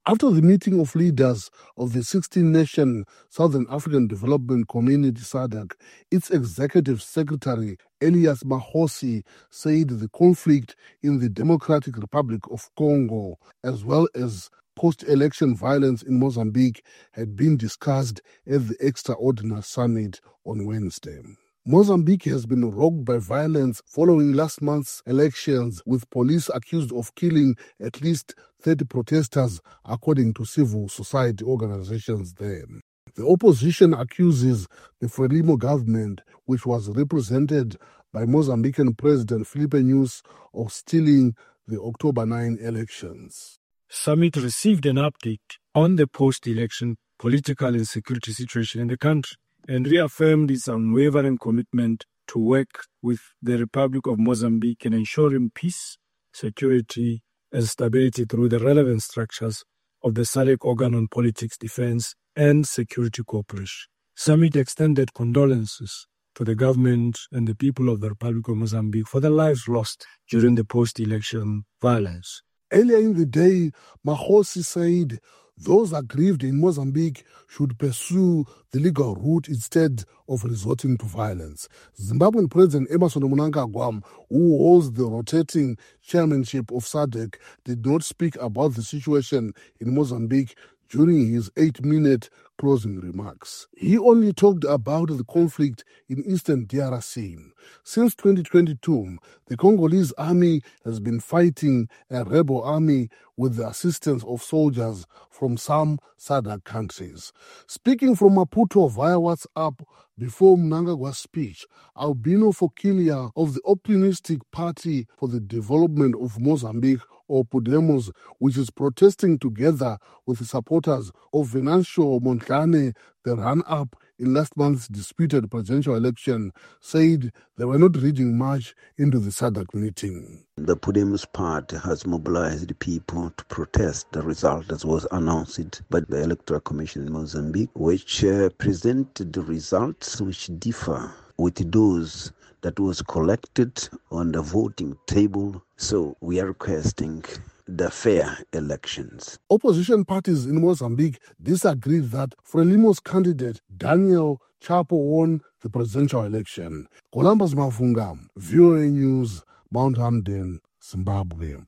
After the meeting of leaders of the 16-nation Southern African Development Community SADC, its executive secretary, Elias Mahosi, said the conflict in the Democratic Republic of Congo, as well as post-election violence in Mozambique, had been discussed at the extraordinary summit on Wednesday. Mozambique has been rocked by violence following last month's elections, with police accused of killing at least 30 protesters, according to civil society organizations there. The opposition accuses the Frelimo government, which was represented by Mozambican President Filipe Nyusi, of stealing the October 9 elections. Summit received an update on the post-election political and security situation in the country and reaffirmed its unwavering commitment to work with the Republic of Mozambique in ensuring peace, security, and stability through the relevant structures of the SADC organ on politics, defense, and security cooperation. Summit extended condolences to the government and the people of the Republic of Mozambique for their lives lost during the post-election violence. Earlier in the day, Mahosi said those aggrieved in Mozambique should pursue the legal route instead of resorting to violence. Zimbabwean President Emmerson Mnangagwa, who holds the rotating chairmanship of SADC, did not speak about the situation in Mozambique during his 8-minute closing remarks. He only talked about the conflict in eastern DRC. Since 2022, the Congolese army has been fighting a rebel army with the assistance of soldiers from some SADC countries. Speaking from Maputo via WhatsApp before Mnangagwa's speech, Albino Fokilia of the Optimistic Party for the Development of Mozambique, or Podemos, which is protesting together with the supporters of Venancio Mondlane, the run-up in last month's disputed presidential election, said they were not reading much into the SADC meeting. The Podemos party has mobilized people to protest the result that was announced by the Electoral Commission in Mozambique, which presented the results which differ with those that was collected on the voting table. So we are requesting the fair elections. Opposition parties in Mozambique disagreed that Frelimo's candidate Daniel Chapo won the presidential election. Columbus Mavunga, VOA News, Mount Hamden, Zimbabwe.